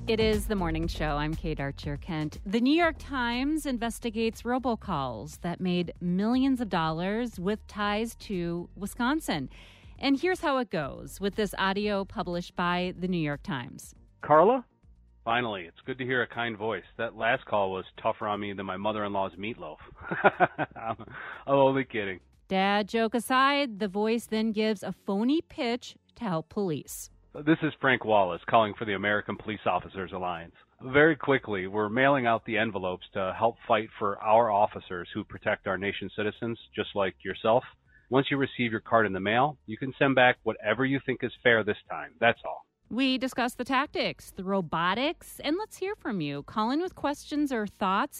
It is the morning show. I'm Kate Archer-Kent. The New York Times investigates robocalls that made millions of dollars with ties to Wisconsin. And here's how it goes with this audio published by the New York Times. Carla? Finally, it's good to hear a kind voice. That last call was tougher on me than my mother-in-law's meatloaf. I'm only kidding. Dad joke aside, the voice then gives a phony pitch to help police. This is Frank Wallace calling for the American Police Officers Alliance. Very quickly, we're mailing out the envelopes to help fight for our officers who protect our nation's citizens, just like yourself. Once you receive your card in the mail, you can send back whatever you think is fair this time. That's all. We discuss the tactics, the robotics, and let's hear from you. Call in with questions or thoughts,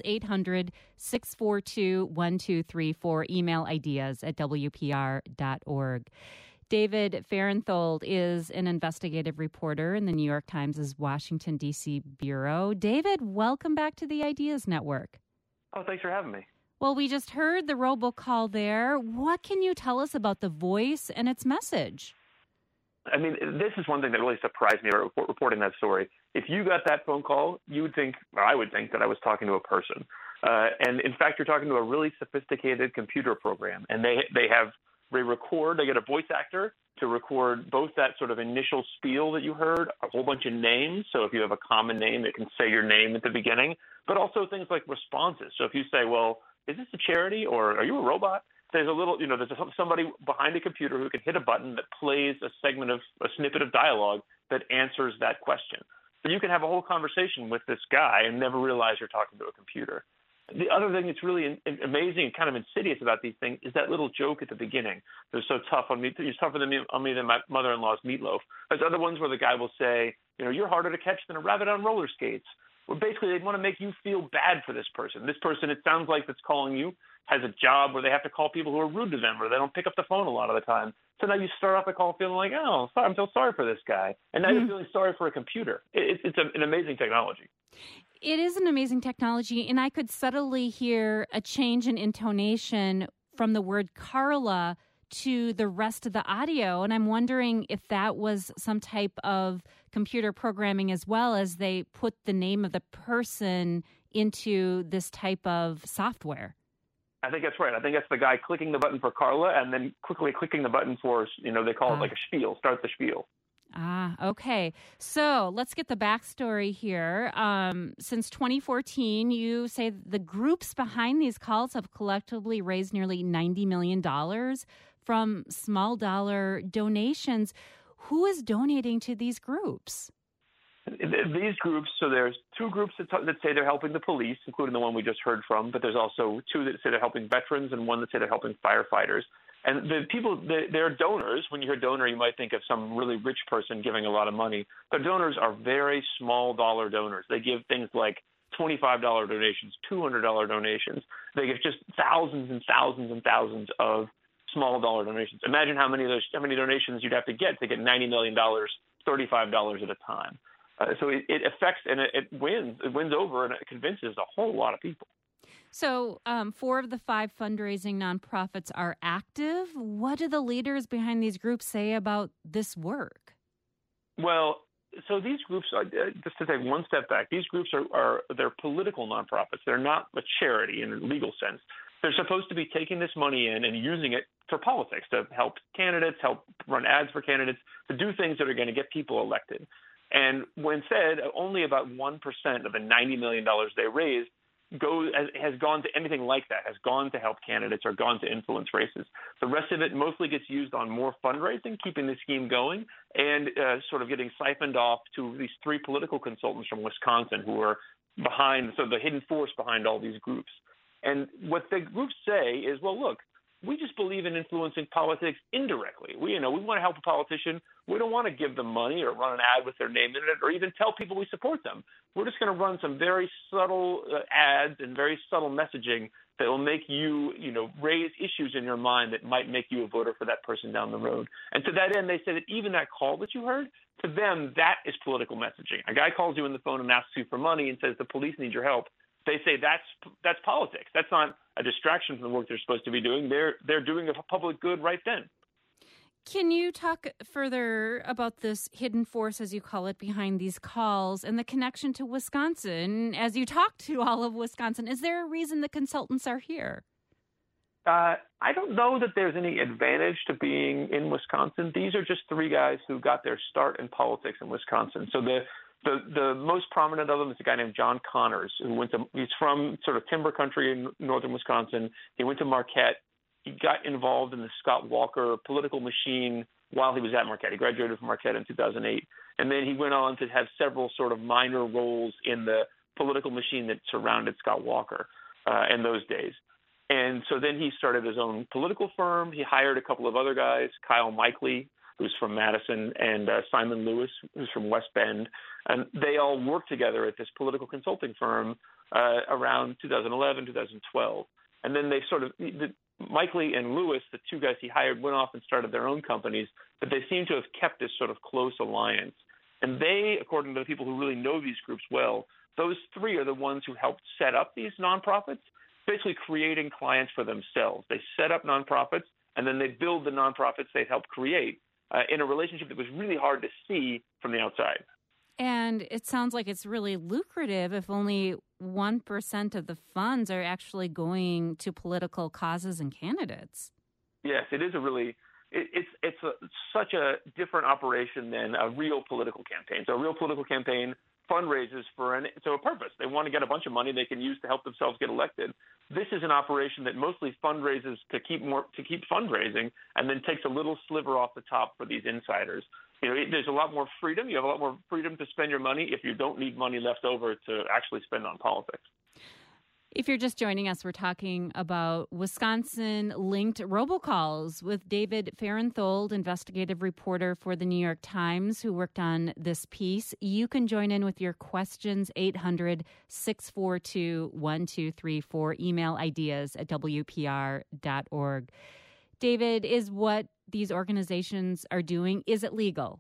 800-642-1234. Email ideas at WPR.org. David Fahrenthold is an investigative reporter in the New York Times' Washington, D.C. bureau. David, welcome back to the Ideas Network. Oh, thanks for having me. Well, we just heard the robocall there. What can you tell us about the voice and its message? I mean, this is one thing that really surprised me about reporting that story. If you got that phone call, you would think, or I would think, that I was talking to a person. And in fact, you're talking to a really sophisticated computer program, and they get a voice actor to record both that sort of initial spiel that you heard, a whole bunch of names. So if you have a common name, it can say your name at the beginning, but also things like responses. So if you say, well, is this a charity or are you a robot? There's there's somebody behind a computer who can hit a button that plays a snippet of dialogue that answers that question. So you can have a whole conversation with this guy and never realize you're talking to a computer. The other thing that's really amazing and kind of insidious about these things is that little joke at the beginning. They're so tough on me. It's tougher on me than my mother-in-law's meatloaf. There's other ones where the guy will say, you're harder to catch than a rabbit on roller skates. Well, basically, they want to make you feel bad for this person. This person, it sounds like, that's calling you has a job where they have to call people who are rude to them or they don't pick up the phone a lot of the time. So now you start off the call feeling like, oh, sorry, I'm so sorry for this guy. And now you're feeling sorry for a computer. It's an amazing technology. It is an amazing technology, and I could subtly hear a change in intonation from the word Carla to the rest of the audio, and I'm wondering if that was some type of computer programming as well, as they put the name of the person into this type of software. I think that's right. I think that's the guy clicking the button for Carla and then quickly clicking the button for, they call it like a spiel, start the spiel. Okay. So let's get the backstory here. Since 2014, you say the groups behind these calls have collectively raised nearly $90 million from small dollar donations. Who is donating to these groups? These groups, so there's two groups that say they're helping the police, including the one we just heard from, but there's also two that say they're helping veterans and one that say they're helping firefighters. And the people, they're donors. When you hear donor, you might think of some really rich person giving a lot of money. But donors are very small dollar donors. They give things like $25 donations, $200 donations. They give just thousands and thousands and thousands of small dollar donations. Imagine how many donations you'd have to get $90 million, $35 at a time. So it affects and it wins over and it convinces a whole lot of people. So 4 of the 5 fundraising nonprofits are active. What do the leaders behind these groups say about this work? Well, so these groups, just to take one step back, these groups they're political nonprofits. They're not a charity in a legal sense. They're supposed to be taking this money in and using it for politics, to help candidates, help run ads for candidates, to do things that are going to get people elected. And when said, only about 1% of the $90 million they raised has gone to anything like that, has gone to help candidates or gone to influence races. The rest of it mostly gets used on more fundraising, keeping the scheme going, and sort of getting siphoned off to these 3 political consultants from Wisconsin who are behind, so the hidden force behind all these groups. And what the groups say is, well, look, we just believe in influencing politics indirectly. We want to help a politician. We don't want to give them money or run an ad with their name in it or even tell people we support them. We're just going to run some very subtle ads and very subtle messaging that will make you, raise issues in your mind that might make you a voter for that person down the road. And to that end, they say that even that call that you heard, to them, that is political messaging. A guy calls you on the phone and asks you for money and says the police need your help. They say that's politics. That's not a distraction from the work they're supposed to be doing. They're doing a public good right then. Can you talk further about this hidden force, as you call it, behind these calls and the connection to Wisconsin? As you talk to all of Wisconsin, is there a reason the consultants are here? I don't know that there's any advantage to being in Wisconsin. These are just three guys who got their start in politics in Wisconsin. So the most prominent of them is a guy named John Connors, he's from sort of timber country in northern Wisconsin. He went to Marquette. He got involved in the Scott Walker political machine while he was at Marquette. He graduated from Marquette in 2008. And then he went on to have several sort of minor roles in the political machine that surrounded Scott Walker in those days. And so then he started his own political firm. He hired a couple of other guys, Kyle Mikely, who's from Madison, and Simon Lewis, who's from West Bend. And they all worked together at this political consulting firm around 2011, 2012. And then they Mikely and Lewis, the two guys he hired, went off and started their own companies, but they seem to have kept this sort of close alliance. And they, according to the people who really know these groups well, those three are the ones who helped set up these nonprofits, basically creating clients for themselves. They set up nonprofits, and then they build the nonprofits they helped create in a relationship that was really hard to see from the outside. And it sounds like it's really lucrative if only 1% of the funds are actually going to political causes and candidates. Yes, it is such a different operation than a real political campaign. So a real political campaign fundraises for a purpose. They want to get a bunch of money they can use to help themselves get elected. This is an operation that mostly fundraises to keep fundraising, and then takes a little sliver off the top for these insiders. There's a lot more freedom. You have a lot more freedom to spend your money if you don't need money left over to actually spend on politics. If you're just joining us, we're talking about Wisconsin-linked robocalls with David Fahrenthold, investigative reporter for the New York Times, who worked on this piece. You can join in with your questions, 800-642-1234. Email ideas at WPR.org. David, is what these organizations are doing, is it legal?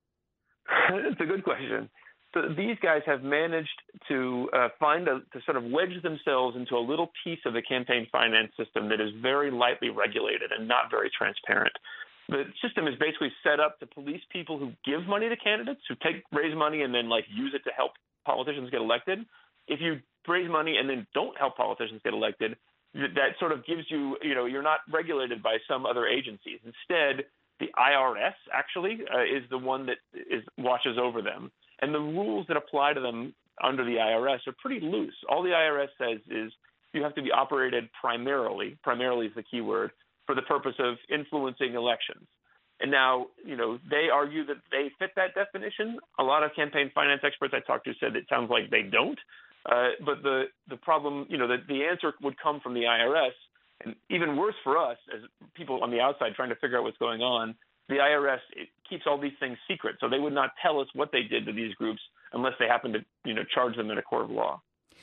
It's a good question. So these guys have managed to to sort of wedge themselves into a little piece of the campaign finance system that is very lightly regulated and not very transparent. The system is basically set up to police people who give money to candidates, who raise money and then use it to help politicians get elected. If you raise money and then don't help politicians get elected, that sort of gives you, you're not regulated by some other agencies. Instead, the IRS actually is the one that watches over them. And the rules that apply to them under the IRS are pretty loose. All the IRS says is you have to be operated primarily is the key word, for the purpose of influencing elections. And now, they argue that they fit that definition. A lot of campaign finance experts I talked to said it sounds like they don't. But the problem, the answer would come from the IRS. And even worse for us as people on the outside trying to figure out what's going on, the IRS keeps all these things secret. So they would not tell us what they did to these groups unless they happen to, charge them in a court of law.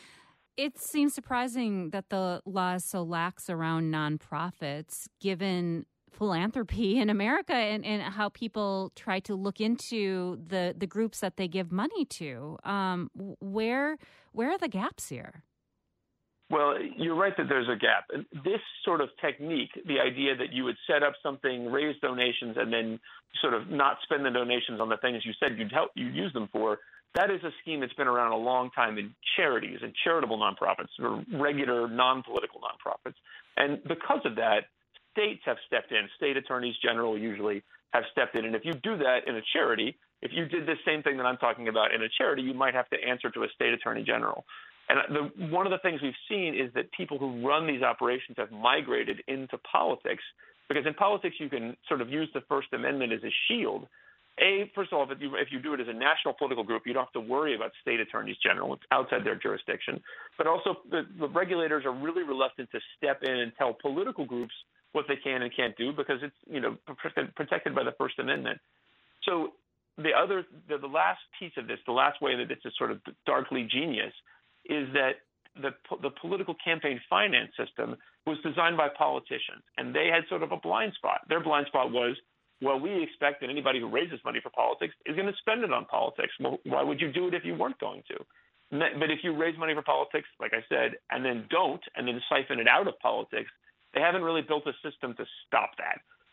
It seems surprising that the law is so lax around nonprofits, given philanthropy in America and how people try to look into the groups that they give money to. Where are the gaps here? Well, you're right that there's a gap. This sort of technique, the idea that you would set up something, raise donations, and then sort of not spend the donations on the things you said you'd use them for, that is a scheme that's been around a long time in charities and charitable nonprofits, or regular non-political nonprofits. And because of that, states have stepped in. State attorneys general usually have stepped in. And if you do that in a charity, if you did the same thing that I'm talking about in a charity, you might have to answer to a state attorney general. And one of the things we've seen is that people who run these operations have migrated into politics, because in politics you can sort of use the First Amendment as a shield. First of all, if you do it as a national political group, you don't have to worry about state attorneys general. It's outside their jurisdiction. But also the regulators are really reluctant to step in and tell political groups what they can and can't do, because it's protected by the First Amendment. So the last piece of this, the last way that this is sort of darkly genius, is that the political campaign finance system was designed by politicians, and they had sort of a blind spot. Their blind spot was, well, we expect that anybody who raises money for politics is going to spend it on politics. Well, why would you do it if you weren't going to? But if you raise money for politics, like I said, and then don't, and then siphon it out of politics, they haven't really built a system to stop that.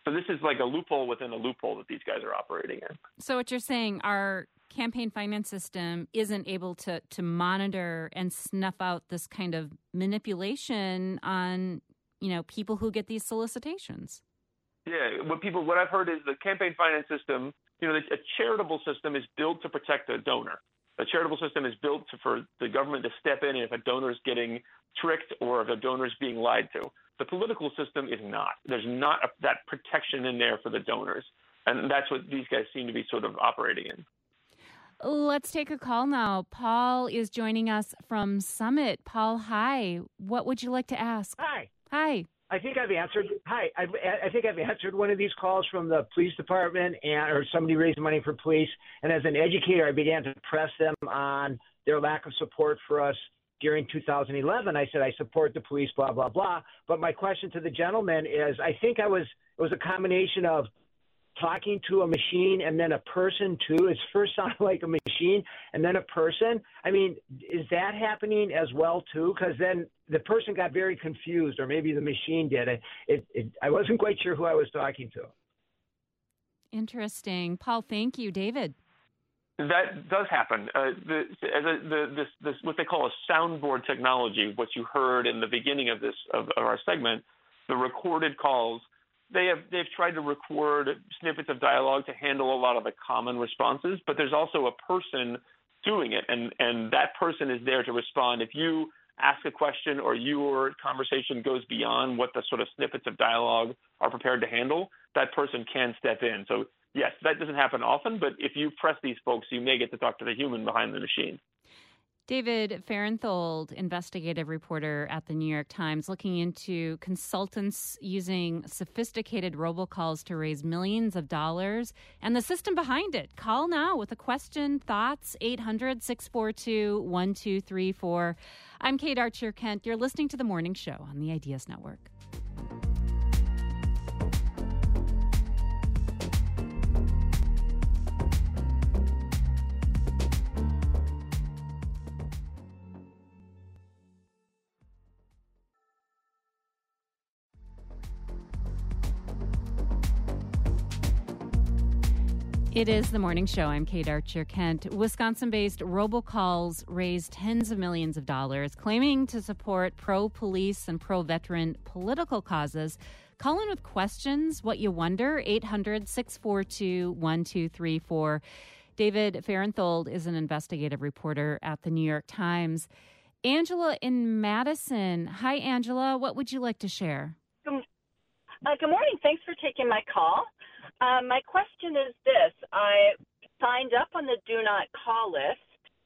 So this is like a loophole within a loophole that these guys are operating in. So what you're saying, our campaign finance system isn't able to monitor and snuff out this kind of manipulation on, people who get these solicitations. Yeah, what I've heard is the campaign finance system, a charitable system is built to protect a donor. A charitable system is built for the government to step in if a donor is getting tricked or if a donor is being lied to. The political system is not. There's not that protection in there for the donors. And that's what these guys seem to be sort of operating in. Let's take a call now. Paul is joining us from Summit. Paul, hi. What would you like to ask? Hi. Hi. I think I've answered. Hi. I think I've answered one of these calls from the police department or somebody raising money for police. And as an educator, I began to press them on their lack of support for us during 2011. I said, I support the police, blah, blah, blah. But my question to the gentleman is, I think it was a combination of talking to a machine and then a person too. It first sounded like a machine and then a person. I mean, is that happening as well too? Because then the person got very confused, or maybe the machine did. I wasn't quite sure who I was talking to. Interesting. Paul, thank you. David? That does happen. This what they call a soundboard technology, what you heard in the beginning of our segment, the recorded calls, they've tried to record snippets of dialogue to handle a lot of the common responses, but there's also a person doing it, and that person is there to respond. If you ask a question or your conversation goes beyond what the sort of snippets of dialogue are prepared to handle, that person can step in. So yes, that doesn't happen often, but if you press these folks, you may get to talk to the human behind the machine. David Fahrenthold, investigative reporter at the New York Times, looking into consultants using sophisticated robocalls to raise millions of dollars and the system behind it. Call now with a question, thoughts, 800-642-1234. I'm Kate Archer-Kent. You're listening to The Morning Show on the Ideas Network. It is The Morning Show. I'm Kate Archer-Kent. Wisconsin-based robocalls raised tens of millions of dollars, claiming to support pro-police and pro-veteran political causes. Call in with questions, what you wonder, 800-642-1234. David Fahrenthold is an investigative reporter at the New York Times. Angela in Madison. Hi, Angela. What would you like to share? Good morning. Thanks for taking my call. My question is this. I signed up on the Do Not Call list,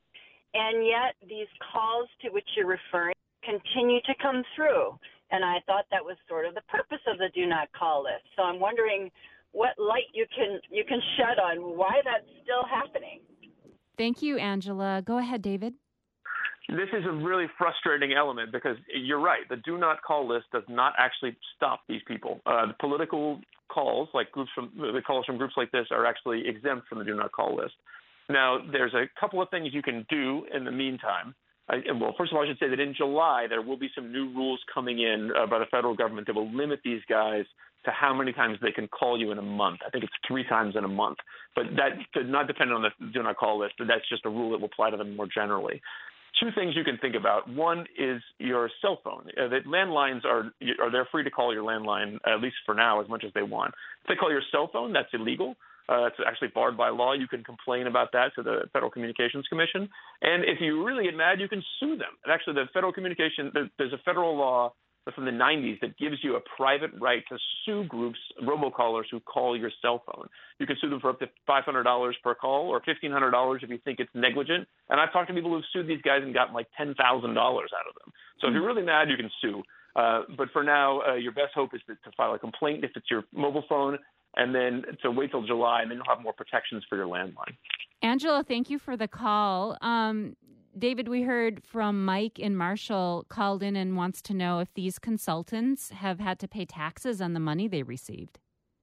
and yet these calls to which you're referring continue to come through. And I thought that was sort of the purpose of the Do Not Call list. So I'm wondering what light you can shed on why that's still happening. Thank you, Angela. Go ahead, David. This is a really frustrating element because you're right. The Do Not Call list does not actually stop these people. The political calls, like the calls from groups like this, are actually exempt from the Do Not Call list. Now, there's a couple of things you can do in the meantime. Well, first of all, I should say that in July, there will be some new rules coming in by the federal government that will limit these guys to how many times they can call you in a month. I think it's 3 times in a month. But that does not depend on the Do Not Call list. That's just a rule that will apply to them more generally. 2 things you can think about. One is your cell phone. The landlines they're free to call your landline, at least for now, as much as they want. If they call your cell phone, that's illegal. It's actually barred by law. You can complain about that to the Federal Communications Commission. And if you really get mad, you can sue them. And actually, there's a federal law from the 90s that gives you a private right to sue groups, robocallers who call your cell phone. You can sue them for up to $500 per call or $1,500 if you think it's negligent. And I've talked to people who've sued these guys and gotten like $10,000 out of them. So if you're really mad, you can sue. But for now, your best hope is to file a complaint if it's your mobile phone, and then to wait till July, and then you'll have more protections for your landline. Angela, thank you for the call. David, we heard from Mike in Marshall called in and wants to know if these consultants have had to pay taxes on the money they received.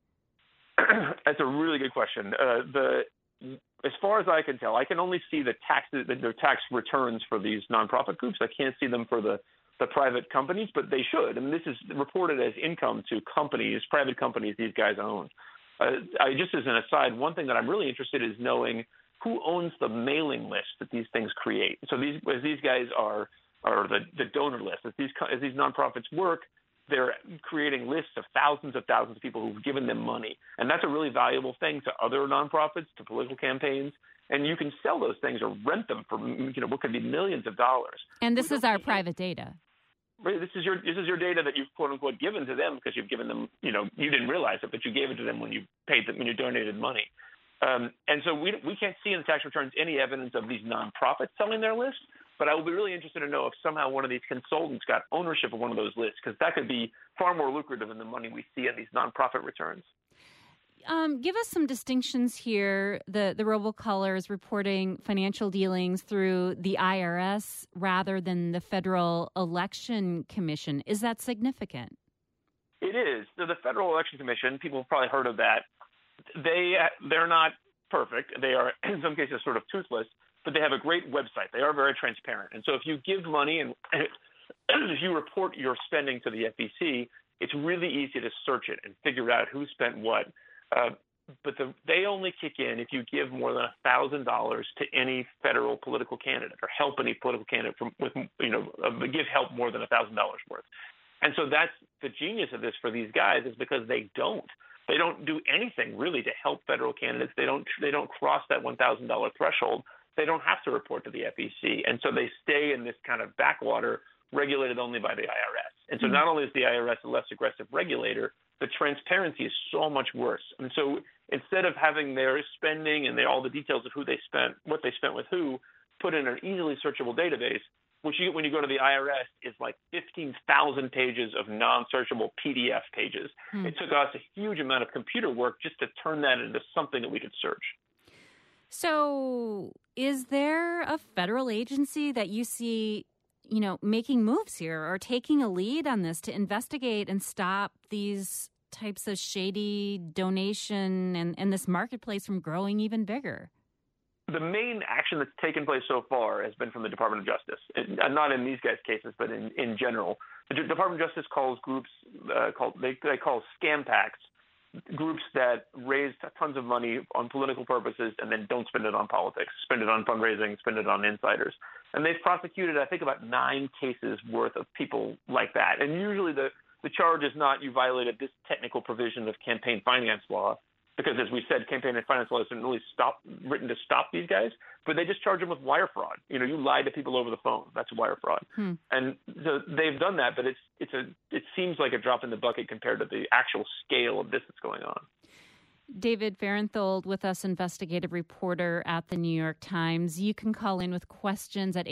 That's a really good question. As far as I can tell, I can only see the tax returns for these nonprofit groups. I can't see them for the the private companies, but they should. I mean, this is reported as income to companies, private companies these guys own. Just as an aside, one thing that I'm really interested in is knowing who owns the mailing list that these things create. So these guys are the donor list. As these nonprofits work, they're creating lists of thousands of people who've given them money. And that's a really valuable thing to other nonprofits, to political campaigns. And you can sell those things or rent them for what could be millions of dollars. And this is our private data. This is your data that you've quote unquote given to them because you've given them, you didn't realize it, but you gave it to them when you paid them, when you donated money. And so we can't see in the tax returns any evidence of these nonprofits selling their lists. But I will be really interested to know if somehow one of these consultants got ownership of one of those lists, because that could be far more lucrative than the money we see in these nonprofit returns. Give us some distinctions here. The robocaller is reporting financial dealings through the IRS rather than the Federal Election Commission. Is that significant? It is. So the Federal Election Commission, people have probably heard of that. They're not perfect. They are, in some cases, sort of toothless, but they have a great website. They are very transparent. And so if you give money and if you report your spending to the FEC, it's really easy to search it and figure out who spent what. But they only kick in if you give more than $1,000 to any federal political candidate or help any political candidate give help more than $1,000 worth. And so that's the genius of this for these guys is because they don't do anything really to help federal candidates. They don't cross that $1,000 threshold. They don't have to report to the FEC. And so they stay in this kind of backwater regulated only by the IRS. And so not only is the IRS a less aggressive regulator, the transparency is so much worse. And so instead of having their spending and all the details of who they spent, what they spent with who, put in an easily searchable database, which you get when you go to the IRS is like 15,000 pages of non-searchable PDF pages. It took us a huge amount of computer work just to turn that into something that we could search. So is there a federal agency that you see, making moves here or taking a lead on this to investigate and stop these types of shady donation and this marketplace from growing even bigger? The main action that's taken place so far has been from the Department of Justice, and not in these guys' cases, but in general. The Department of Justice calls groups they call scam pacts, groups that raise tons of money on political purposes and then don't spend it on politics, spend it on fundraising, spend it on insiders. And they've prosecuted, I think, about 9 cases worth of people like that. And usually the charge is not you violated this technical provision of campaign finance law, because as we said, campaign and finance law isn't really written to stop these guys, but they just charge them with wire fraud. You lie to people over the phone. That's wire fraud. And so they've done that, but it seems like a drop in the bucket compared to the actual scale of this that's going on. David Fahrenthold with us, investigative reporter at the New York Times. You can call in with questions at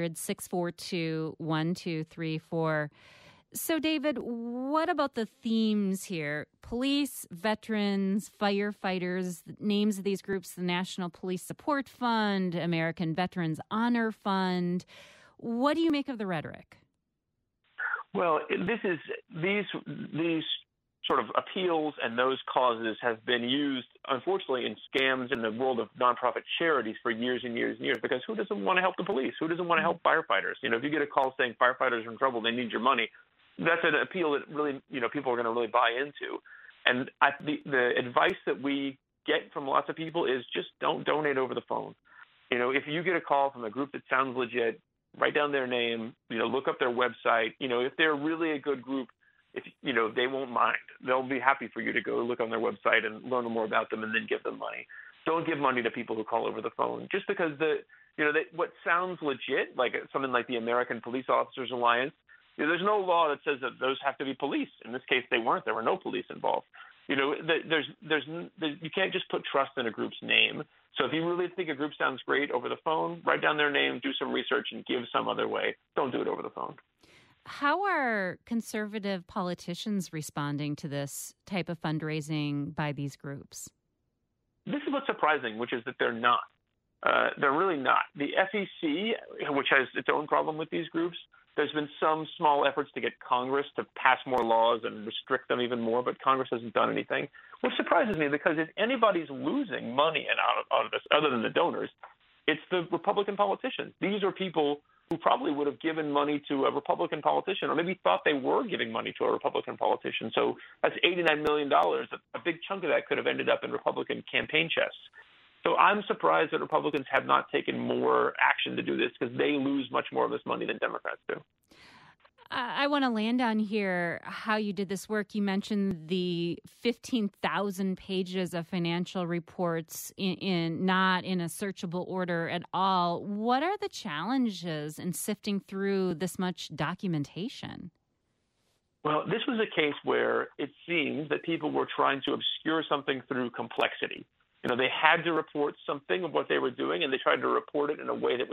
800-642-1234. So, David, what about the themes here? Police, veterans, firefighters, names of these groups, the National Police Support Fund, American Veterans Honor Fund. What do you make of the rhetoric? Well, these sort of appeals and those causes have been used, unfortunately, in scams in the world of nonprofit charities for years and years and years, because who doesn't want to help the police? Who doesn't want to help firefighters? If you get a call saying firefighters are in trouble, they need your money, that's an appeal that really, people are going to really buy into. And the advice that we get from lots of people is just don't donate over the phone. If you get a call from a group that sounds legit, write down their name, look up their website. If they're really a good group, they won't mind. They'll be happy for you to go look on their website and learn more about them and then give them money. Don't give money to people who call over the phone just because what sounds legit, like something like the American Police Officers Alliance. There's no law that says that those have to be police. In this case, they weren't. There were no police involved. You can't just put trust in a group's name. So if you really think a group sounds great over the phone, write down their name, do some research, and give some other way. Don't do it over the phone. How are conservative politicians responding to this type of fundraising by these groups? This is what's surprising, which is that they're not. They're really not. The FEC, which has its own problem with these groups, there's been some small efforts to get Congress to pass more laws and restrict them even more, but Congress hasn't done anything, which surprises me because if anybody's losing money out of this, other than the donors, it's the Republican politicians. These are people who probably would have given money to a Republican politician, or maybe thought they were giving money to a Republican politician. So that's $89 million. A big chunk of that could have ended up in Republican campaign chests. So I'm surprised that Republicans have not taken more action to do this, because they lose much more of this money than Democrats do. I want to land on here how you did this work. You mentioned the 15,000 pages of financial reports in not in a searchable order at all. What are the challenges in sifting through this much documentation? Well, this was a case where it seems that people were trying to obscure something through complexity. You know, they had to report something of what they were doing, and they tried to report it in a way that was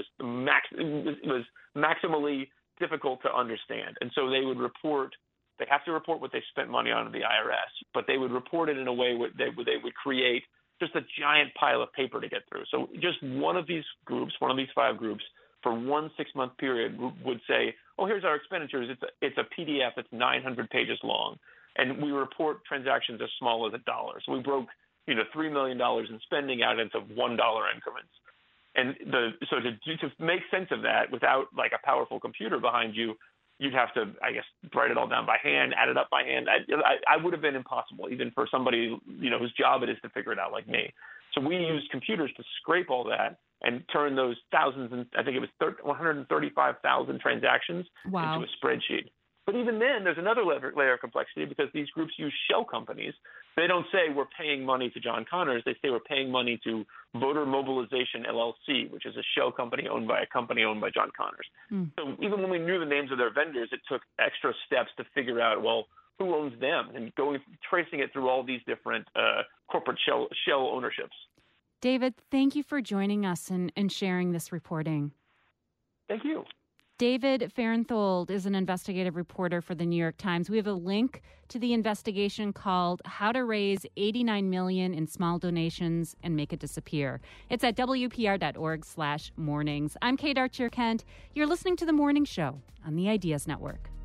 maximally difficult to understand. And so they have to report what they spent money on to the IRS, but they would report it in a way where they would create just a giant pile of paper to get through. So just one of these 5 groups, for 1 6-month period would say, oh, here's our expenditures. It's a PDF that's 900 pages long. And we report transactions as small as $1. So we broke, $3 million in spending out into $1 increments. And so to make sense of that without like a powerful computer behind you, you'd have to, I guess, write it all down by hand, add it up by hand. I would have been impossible, even for somebody, whose job it is to figure it out like me. So we used computers to scrape all that and turn those thousands, and I think it was 135,000 transactions into a spreadsheet. But even then, there's another layer of complexity, because these groups use shell companies. They don't say we're paying money to John Connors. They say we're paying money to Voter Mobilization LLC, which is a shell company owned by a company owned by John Connors. So even when we knew the names of their vendors, it took extra steps to figure out, well, who owns them, and tracing it through all these different corporate shell ownerships. David, thank you for joining us and sharing this reporting. Thank you. David Fahrenthold is an investigative reporter for the New York Times. We have a link to the investigation called How to Raise $89 Million in Small Donations and Make It Disappear. It's at WPR.org/mornings. I'm Kate Archer-Kent. You're listening to The Morning Show on the Ideas Network.